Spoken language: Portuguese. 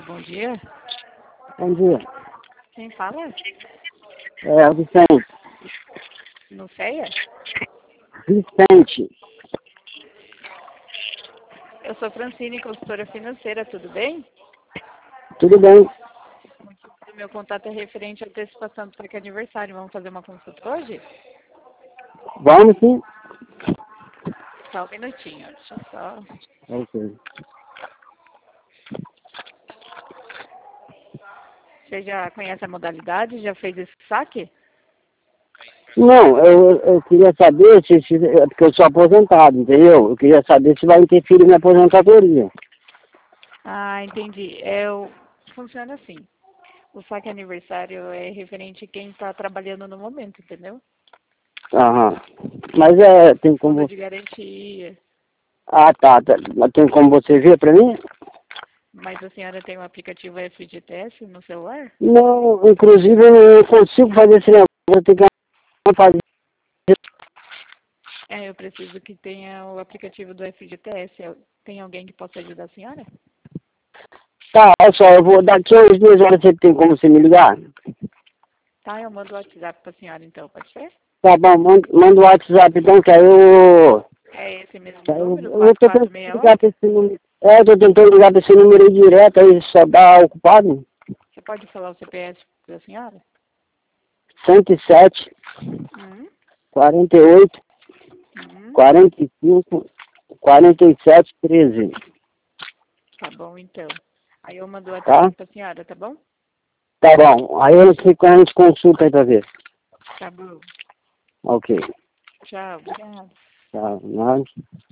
bom dia. Bom dia. Quem fala? É o Vicente. Não sei. Vicente. Eu sou Francine, consultora financeira, tudo bem? Tudo bem? O meu contato é referente à antecipação do saque aniversário. Vamos fazer uma consulta hoje? Vamos sim? Só um minutinho, deixa eu só... Ok. Você já conhece a modalidade? Já fez esse saque? Não, eu queria saber porque eu sou aposentado, entendeu? Eu queria saber se vai interferir na aposentadoria. Ah, entendi. Funciona assim. O saque aniversário é referente a quem está trabalhando no momento, entendeu? Aham. Mas tem Fundo como... de garantia. Ah, tá. Mas tem como você ver pra mim? Mas a senhora tem o aplicativo FGTS no celular? Não, inclusive eu não consigo fazer esse negócio. Vou ter que fazer. Eu preciso que tenha o aplicativo do FGTS. Tem alguém que possa ajudar a senhora? Tá, olha só, eu vou daqui a umas 2 horas, você tem como você me ligar? Tá, eu mando o WhatsApp para a senhora então, pode ser? Tá bom, manda o WhatsApp então, que aí É esse mesmo eu número, eu tô tentando ligar 4468? pra esse número. Eu tô tentando ligar pra esse número aí direto, aí só dá ocupado. Você pode falar o CPF da senhora? 107, Hum, 48, hum, 45, 47, 13. tá bom então. Aí eu mando o Tá? WhatsApp para a senhora, tá bom? Tá bom. Aí a gente consulta aí pra ver. Tá bom. Ok. Tchau, obrigada. Tá.